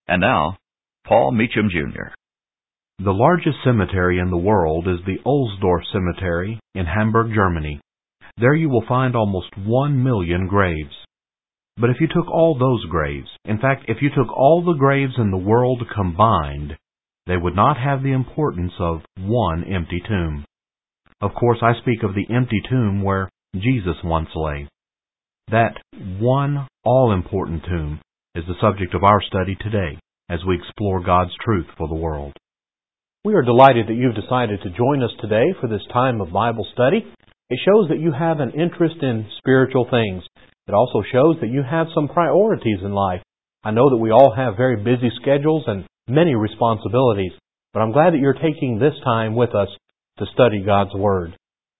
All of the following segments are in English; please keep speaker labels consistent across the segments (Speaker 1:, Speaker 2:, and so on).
Speaker 1: And now, Paul Meacham, Jr.
Speaker 2: The largest cemetery in the world is the Ohlsdorf Cemetery in Hamburg, Germany. There you will find almost 1 million graves. But if you took all those graves, in fact, if you took all the graves in the world combined, they would not have the importance of one empty tomb. Of course, I speak of the empty tomb where Jesus once lay. That one all-important tomb is the subject of our study today as we explore God's truth for the world.
Speaker 3: We are delighted that you've decided to join us today for this time of Bible study. It shows that you have an interest in spiritual things. It also shows that you have some priorities in life. I know that we all have very busy schedules and many responsibilities, but I'm glad that you're taking this time with us to study God's Word.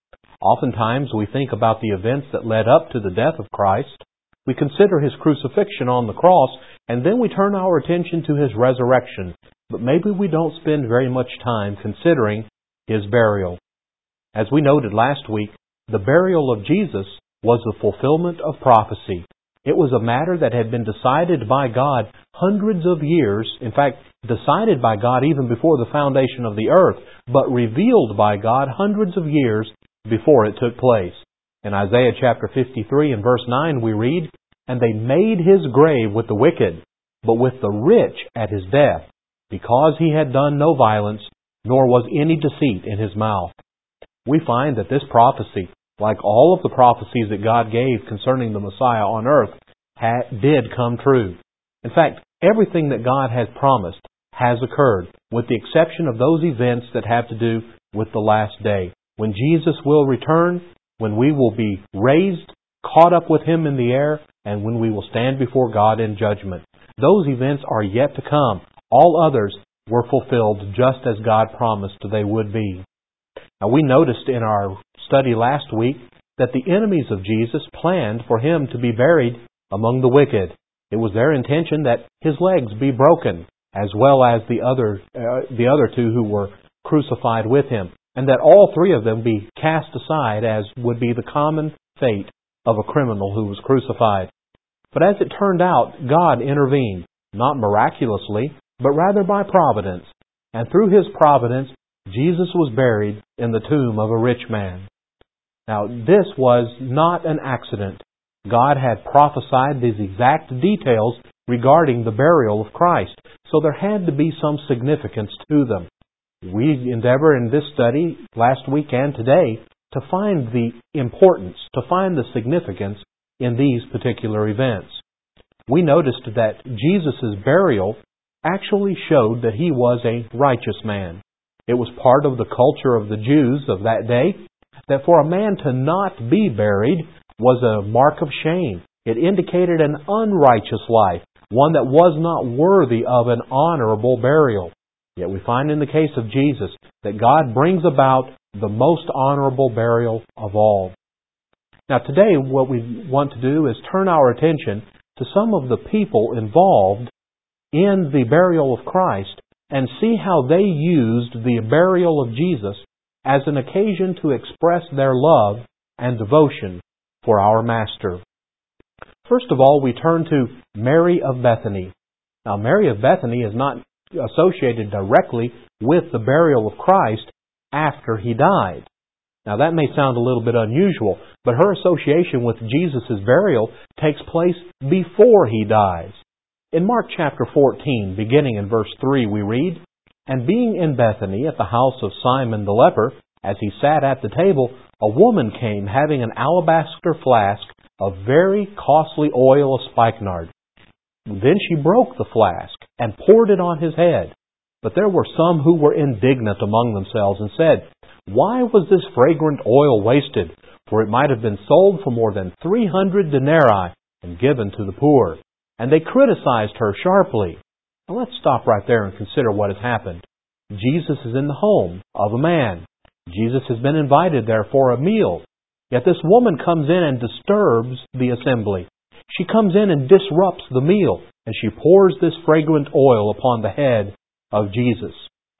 Speaker 3: Oftentimes we think about the events that led up to the death of Christ. We consider His crucifixion on the cross, and then we turn our attention to His resurrection. But maybe we don't spend very much time considering His burial. As we noted last week, the burial of Jesus was the fulfillment of prophecy. It was a matter that had been decided by God hundreds of years, in fact, decided by God even before the foundation of the earth, but revealed by God hundreds of years before it took place. In Isaiah chapter 53 and verse 9 we read, "And they made His grave with the wicked, but with the rich at His death, because He had done no violence, nor was any deceit in His mouth." We find that this prophecy, like all of the prophecies that God gave concerning the Messiah on earth, did come true. In fact, everything that God has promised has occurred, with the exception of those events that have to do with the last day, when Jesus will return, when we will be raised, caught up with Him in the air, and when we will stand before God in judgment. Those events are yet to come. All others were fulfilled just as God promised they would be. Now, we noticed in our study last week that the enemies of Jesus planned for Him to be buried among the wicked. It was their intention that His legs be broken, as well as the other two who were crucified with Him, and that all three of them be cast aside, as would be the common fate of a criminal who was crucified. But as it turned out, God intervened, not miraculously, but rather by providence. And through His providence, Jesus was buried in the tomb of a rich man. Now, this was not an accident. God had prophesied these exact details regarding the burial of Christ, so there had to be some significance to them. We endeavor in this study, last week and today, to find the importance, to find the significance in these particular events. We noticed that Jesus' burial actually showed that He was a righteous man. It was part of the culture of the Jews of that day that for a man to not be buried was a mark of shame. It indicated an unrighteous life, one that was not worthy of an honorable burial. Yet we find in the case of Jesus that God brings about the most honorable burial of all. Now today what we want to do is turn our attention to some of the people involved in the burial of Christ and see how they used the burial of Jesus as an occasion to express their love and devotion for our Master. First of all, we turn to Mary of Bethany. Now, Mary of Bethany is not associated directly with the burial of Christ after He died. Now, that may sound a little bit unusual, but her association with Jesus' burial takes place before He dies. In Mark chapter 14, beginning in verse 3, we read, "And being in Bethany at the house of Simon the leper, as he sat at the table, a woman came having an alabaster flask of very costly oil of spikenard. Then she broke the flask and poured it on His head. But there were some who were indignant among themselves and said, 'Why was this fragrant oil wasted? For it might have been sold for more than 300 denarii and given to the poor.' And they criticized her sharply." Now let's stop right there and consider what has happened. Jesus is in the home of a man. Jesus has been invited there for a meal. Yet this woman comes in and disturbs the assembly. She comes in and disrupts the meal, and she pours this fragrant oil upon the head of Jesus.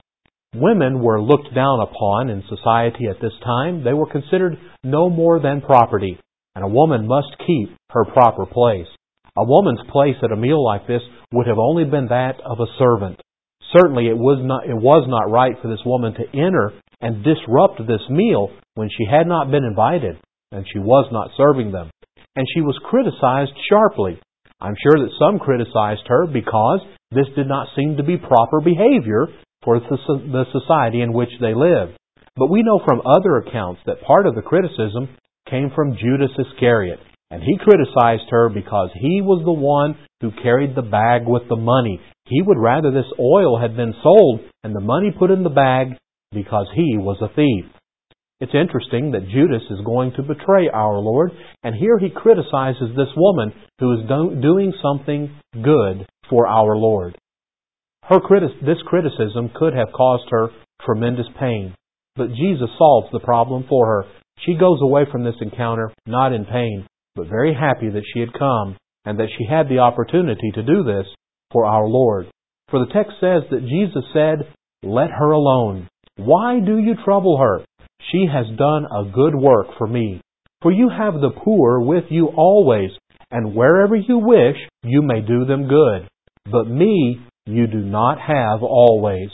Speaker 3: Women were looked down upon in society at this time. They were considered no more than property, and a woman must keep her proper place. A woman's place at a meal like this would have only been that of a servant. Certainly it was not right for this woman to enter and disrupt this meal when she had not been invited and she was not serving them. And she was criticized sharply. I'm sure that some criticized her because this did not seem to be proper behavior for the society in which they lived. But we know from other accounts that part of the criticism came from Judas Iscariot. And he criticized her because he was the one who carried the bag with the money. He would rather this oil had been sold and the money put in the bag because he was a thief. It's interesting that Judas is going to betray our Lord, and here he criticizes this woman who is doing something good for our Lord. This criticism could have caused her tremendous pain, but Jesus solves the problem for her. She goes away from this encounter not in pain, but very happy that she had come and that she had the opportunity to do this for our Lord. For the text says that Jesus said, "Let her alone. Why do you trouble her? She has done a good work for me. For you have the poor with you always, and wherever you wish, you may do them good. But me you do not have always."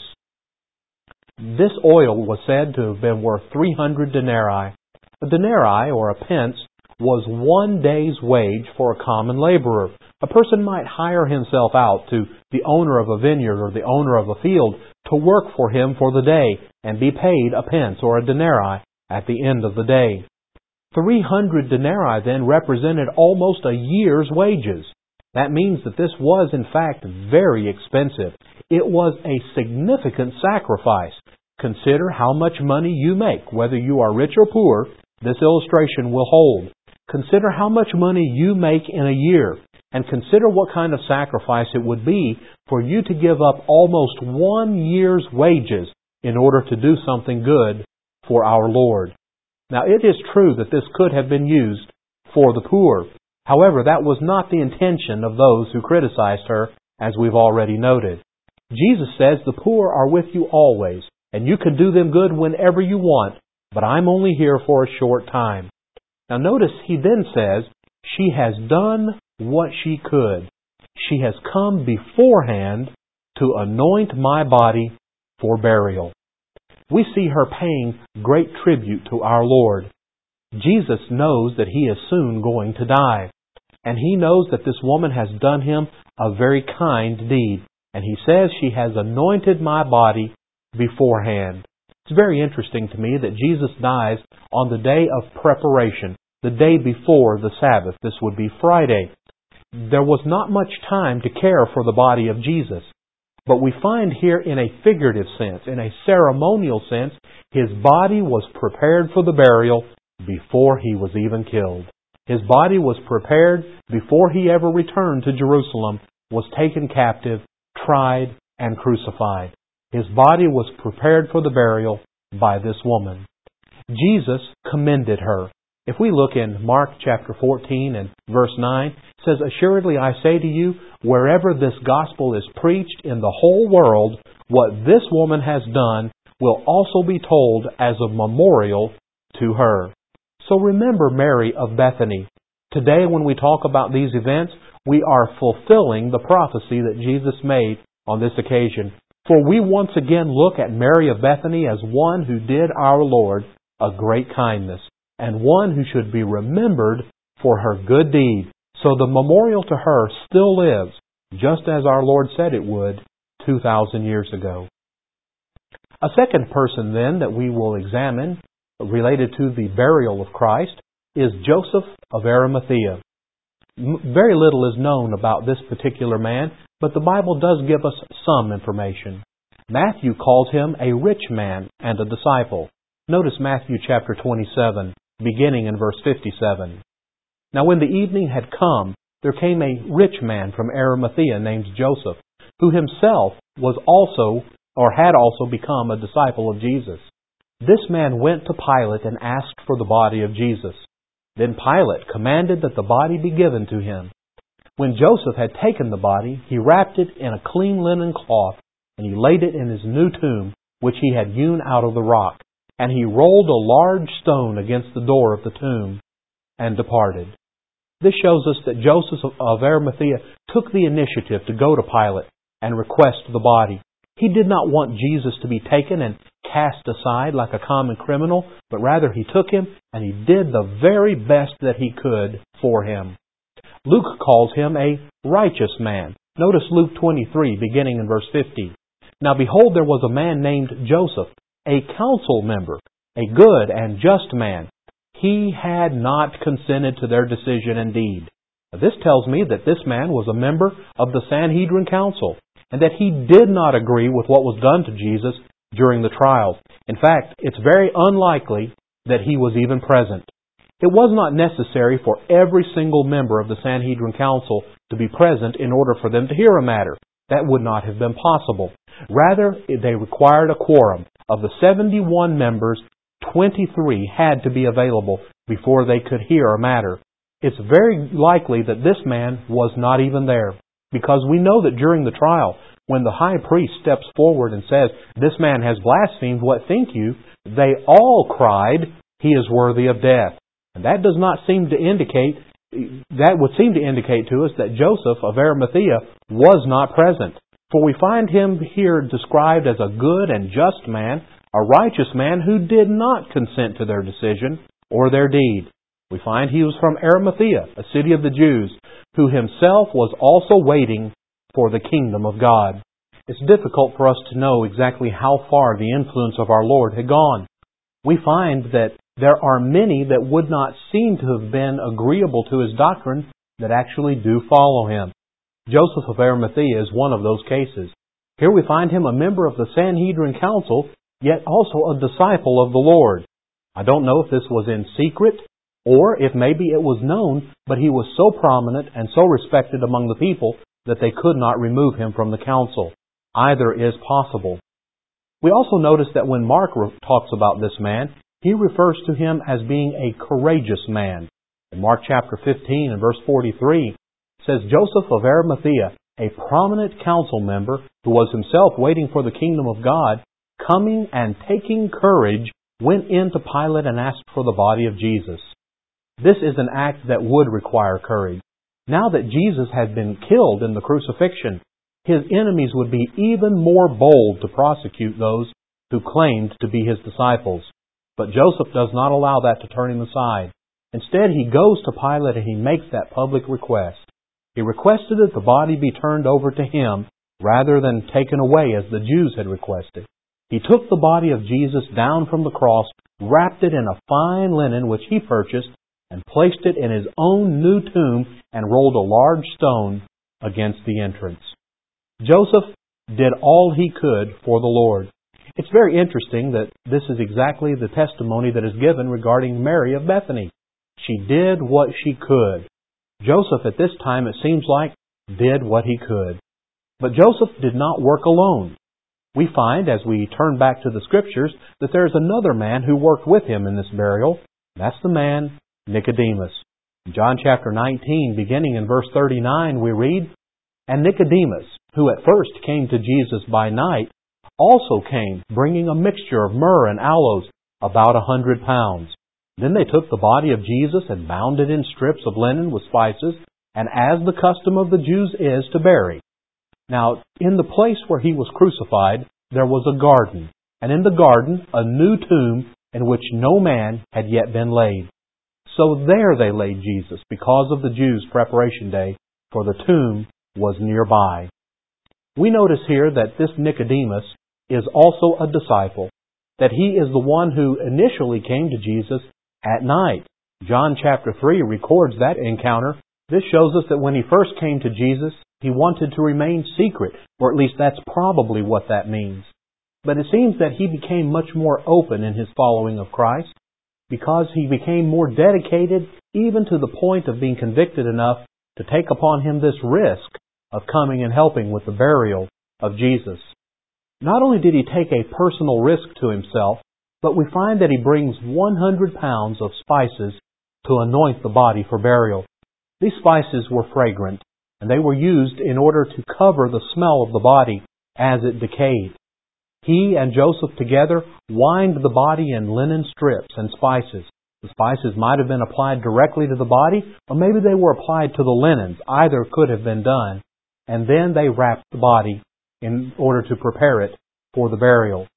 Speaker 3: This oil was said to have been worth 300 denarii. A denarii, or a pence, was 1 day's wage for a common laborer. A person might hire himself out to the owner of a vineyard or the owner of a field to work for him for the day and be paid a pence or a denarii at the end of the day. 300 denarii then represented almost a year's wages. That means that this was in fact very expensive. It was a significant sacrifice. Consider how much money you make, whether you are rich or poor. This illustration will hold. Consider how much money you make in a year, and consider what kind of sacrifice it would be for you to give up almost 1 year's wages in order to do something good for our Lord. Now, it is true that this could have been used for the poor. However, that was not the intention of those who criticized her, as we've already noted. Jesus says, "The poor are with you always, and you can do them good whenever you want, but I'm only here for a short time." Now notice he then says, she has done what she could. She has come beforehand to anoint my body for burial. We see her paying great tribute to our Lord. Jesus knows that he is soon going to die, and he knows that this woman has done him a very kind deed. And he says she has anointed my body beforehand. It's very interesting to me that Jesus dies on the day of preparation, the day before the Sabbath. This would be Friday. There was not much time to care for the body of Jesus. But we find here in a figurative sense, in a ceremonial sense, his body was prepared for the burial before he was even killed. His body was prepared before he ever returned to Jerusalem, was taken captive, tried, and crucified. His body was prepared for the burial by this woman. Jesus commended her. If we look in Mark chapter 14 and verse 9, it says, "Assuredly I say to you, wherever this gospel is preached in the whole world, what this woman has done will also be told as a memorial to her." So remember Mary of Bethany. Today when we talk about these events, we are fulfilling the prophecy that Jesus made on this occasion. For we once again look at Mary of Bethany as one who did our Lord a great kindness, and one who should be remembered for her good deed. So the memorial to her still lives, just as our Lord said it would 2,000 years ago. A second person then that we will examine related to the burial of Christ is Joseph of Arimathea. Very little is known about this particular man, but the Bible does give us some information. Matthew calls him a rich man and a disciple. Notice Matthew chapter 27, beginning in verse 57. "Now when the evening had come, there came a rich man from Arimathea named Joseph, who himself was also, or had also become a disciple of Jesus. This man went to Pilate and asked for the body of Jesus. Then Pilate commanded that the body be given to him. When Joseph had taken the body, he wrapped it in a clean linen cloth, and he laid it in his new tomb, which he had hewn out of the rock. And he rolled a large stone against the door of the tomb, and departed." This shows us that Joseph of Arimathea took the initiative to go to Pilate and request the body. He did not want Jesus to be taken and cast aside like a common criminal, but rather he took him and he did the very best that he could for him. Luke calls him a righteous man. Notice Luke 23, beginning in verse 50. Now behold, there was a man named Joseph, a council member, a good and just man. He had not consented to their decision indeed. This tells me that this man was a member of the Sanhedrin Council, and that he did not agree with what was done to Jesus during the trials. In fact, it's very unlikely that he was even present. It was not necessary for every single member of the Sanhedrin Council to be present in order for them to hear a matter. That would not have been possible. Rather, they required a quorum. Of the 71 members, 23 had to be available before they could hear a matter. It's very likely that this man was not even there, because we know that during the trial, when the high priest steps forward and says, "This man has blasphemed, what think you?" they all cried, "He is worthy of death." And that would seem to indicate to us that Joseph of Arimathea was not present. For we find him here described as a good and just man, a righteous man who did not consent to their decision or their deed. We find he was from Arimathea, a city of the Jews, who himself was also waiting for the kingdom of God. It's difficult for us to know exactly how far the influence of our Lord had gone. We find that there are many that would not seem to have been agreeable to his doctrine that actually do follow him. Joseph of Arimathea is one of those cases. Here we find him a member of the Sanhedrin Council, yet also a disciple of the Lord. I don't know if this was in secret, or if maybe it was known, but he was so prominent and so respected among the people that they could not remove him from the council. Either is possible. We also notice that when Mark talks about this man, he refers to him as being a courageous man. In Mark chapter 15 and verse 43, it says, Joseph of Arimathea, a prominent council member who was himself waiting for the kingdom of God, coming and taking courage, went in to Pilate and asked for the body of Jesus. This is an act that would require courage. Now that Jesus had been killed in the crucifixion, his enemies would be even more bold to prosecute those who claimed to be his disciples. But Joseph does not allow that to turn him aside. Instead, he goes to Pilate and he makes that public request. He requested that the body be turned over to him rather than taken away as the Jews had requested. He took the body of Jesus down from the cross, wrapped it in a fine linen which he purchased, and placed it in his own new tomb and rolled a large stone against the entrance. Joseph did all he could for the Lord. It's very interesting that this is exactly the testimony that is given regarding Mary of Bethany. She did what she could. Joseph at this time, it seems like, did what he could. But Joseph did not work alone. We find, as we turn back to the Scriptures, that there is another man who worked with him in this burial. That's the man Nicodemus. In John chapter 19, beginning in verse 39, we read, And Nicodemus, who at first came to Jesus by night, also came, bringing a mixture of myrrh and aloes, about 100 pounds. Then they took the body of Jesus and bound it in strips of linen with spices, and as the custom of the Jews is, to bury. Now, in the place where he was crucified, there was a garden, and in the garden a new tomb in which no man had yet been laid. So there they laid Jesus, because of the Jews' preparation day, for the tomb was nearby. We notice here that this Nicodemus is also a disciple, that he is the one who initially came to Jesus at night. John chapter 3 records that encounter. This shows us that when he first came to Jesus, he wanted to remain secret, or at least that's probably what that means. But it seems that he became much more open in his following of Christ, because he became more dedicated, even to the point of being convicted enough to take upon him this risk of coming and helping with the burial of Jesus. Not only did he take a personal risk to himself, but we find that he brings 100 pounds of spices to anoint the body for burial. These spices were fragrant, and they were used in order to cover the smell of the body as it decayed. He and Joseph together wined the body in linen strips and spices. The spices might have been applied directly to the body, or maybe they were applied to the linens. Either could have been done. And then they wrapped the body in order to prepare it for the burial.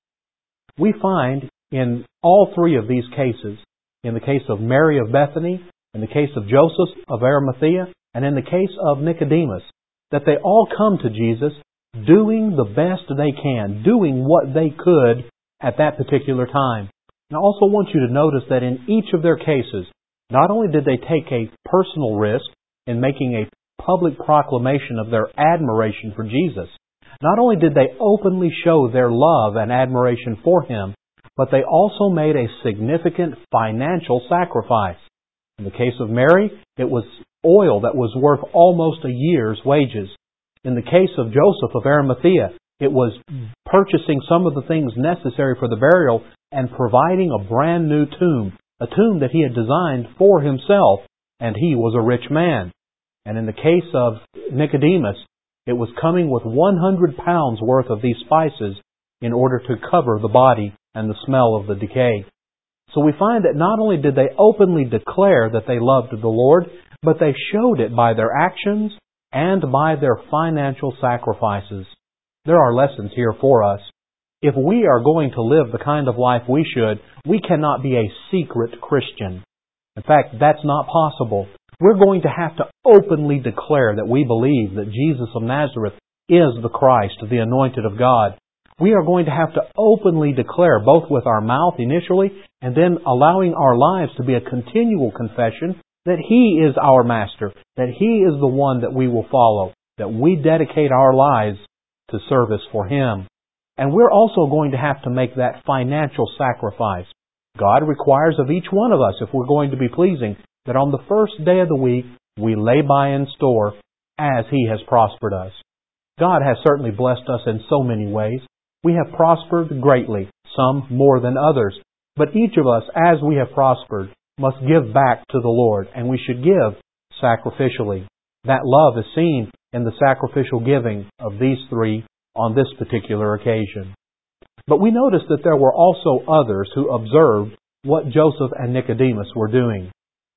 Speaker 3: We find in all three of these cases, in the case of Mary of Bethany, in the case of Joseph of Arimathea, and in the case of Nicodemus, that they all come to Jesus doing the best they can, doing what they could at that particular time. And I also want you to notice that in each of their cases, not only did they take a personal risk in making a public proclamation of their admiration for Jesus, not only did they openly show their love and admiration for Him, but they also made a significant financial sacrifice. In the case of Mary, it was oil that was worth almost a year's wages. In the case of Joseph of Arimathea, it was purchasing some of the things necessary for the burial and providing a brand new tomb, a tomb that he had designed for himself, and he was a rich man. And in the case of Nicodemus, it was coming with 100 pounds worth of these spices in order to cover the body and the smell of the decay. So we find that not only did they openly declare that they loved the Lord, but they showed it by their actions and by their financial sacrifices. There are lessons here for us. If we are going to live the kind of life we should, we cannot be a secret Christian. In fact, that's not possible. We're going to have to openly declare that we believe that Jesus of Nazareth is the Christ, the anointed of God. We are going to have to openly declare, both with our mouth initially, and then allowing our lives to be a continual confession that He is our Master, that He is the one that we will follow, that we dedicate our lives to service for Him. And we're also going to have to make that financial sacrifice. God requires of each one of us, if we're going to be pleasing, that on the first day of the week, we lay by in store as He has prospered us. God has certainly blessed us in so many ways. We have prospered greatly, some more than others. But each of us, as we have prospered, must give back to the Lord, and we should give sacrificially. That love is seen in the sacrificial giving of these three on this particular occasion. But we notice that there were also others who observed what Joseph and Nicodemus were doing.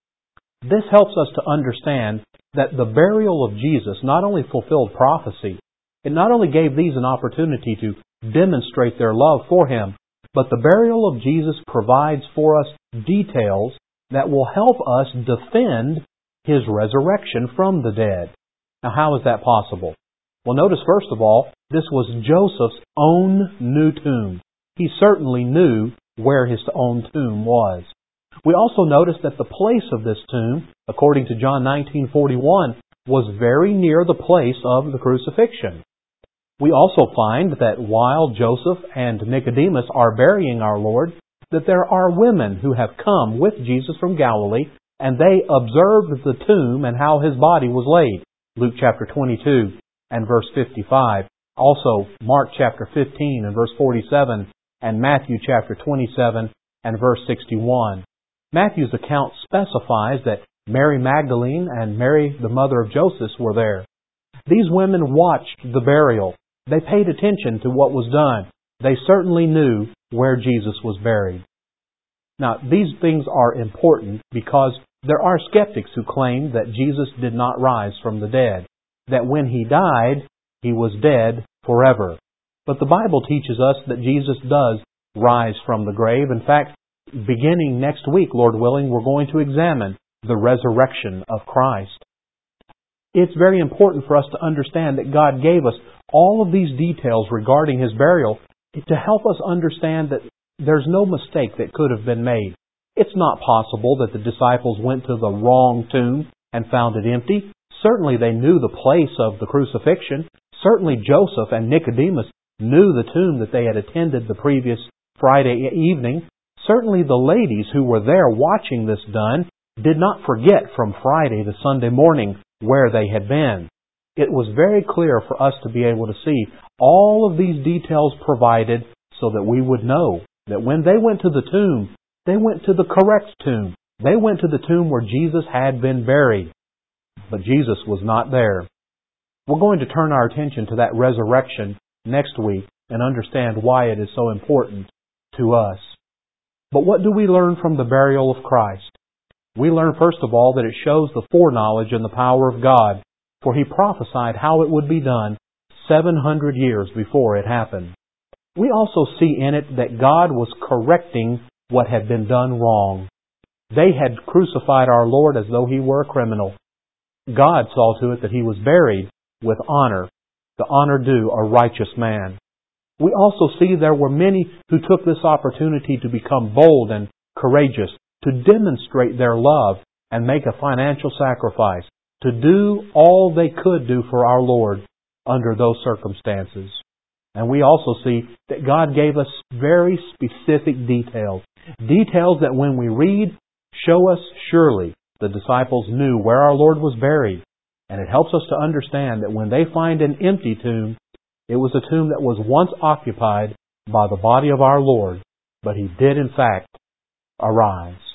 Speaker 3: This helps us to understand that the burial of Jesus not only fulfilled prophecy, it not only gave these an opportunity to demonstrate their love for Him, but the burial of Jesus provides for us details that will help us defend His resurrection from the dead. Now, how is that possible? Well, notice first of all, this was Joseph's own new tomb. He certainly knew where his own tomb was. We also notice that the place of this tomb, according to John 19:41, was very near the place of the crucifixion. We also find that while Joseph and Nicodemus are burying our Lord, that there are women who have come with Jesus from Galilee, and they observed the tomb and how His body was laid. Luke chapter 22 and verse 55. Also, Mark chapter 15 and verse 47, and Matthew chapter 27 and verse 61. Matthew's account specifies that Mary Magdalene and Mary, the mother of Joseph, were there. These women watched the burial. They paid attention to what was done. They certainly knew where Jesus was buried. Now, these things are important because there are skeptics who claim that Jesus did not rise from the dead, that when He died, He was dead forever. But the Bible teaches us that Jesus does rise from the grave. In fact, beginning next week, Lord willing, we're going to examine the resurrection of Christ. It's very important for us to understand that God gave us all of these details regarding His burial to help us understand that there's no mistake that could have been made. It's not possible that the disciples went to the wrong tomb and found it empty. Certainly they knew the place of the crucifixion. Certainly Joseph and Nicodemus knew the tomb that they had attended the previous Friday evening. Certainly the ladies who were there watching this done did not forget from Friday to Sunday morning where they had been. It was very clear for us to be able to see all of these details provided so that we would know that when they went to the tomb, they went to the correct tomb. They went to the tomb where Jesus had been buried. But Jesus was not there. We're going to turn our attention to that resurrection next week and understand why it is so important to us. But what do we learn from the burial of Christ? We learn, first of all, that it shows the foreknowledge and the power of God, for He prophesied how it would be done 700 years before it happened. We also see in it that God was correcting what had been done wrong. They had crucified our Lord as though He were a criminal. God saw to it that He was buried with honor, the honor due a righteous man. We also see there were many who took this opportunity to become bold and courageous, to demonstrate their love and make a financial sacrifice, to do all they could do for our Lord under those circumstances. And we also see that God gave us very specific details. Details that when we read, show us surely the disciples knew where our Lord was buried. And it helps us to understand that when they find an empty tomb, it was a tomb that was once occupied by the body of our Lord, but He did in fact arise.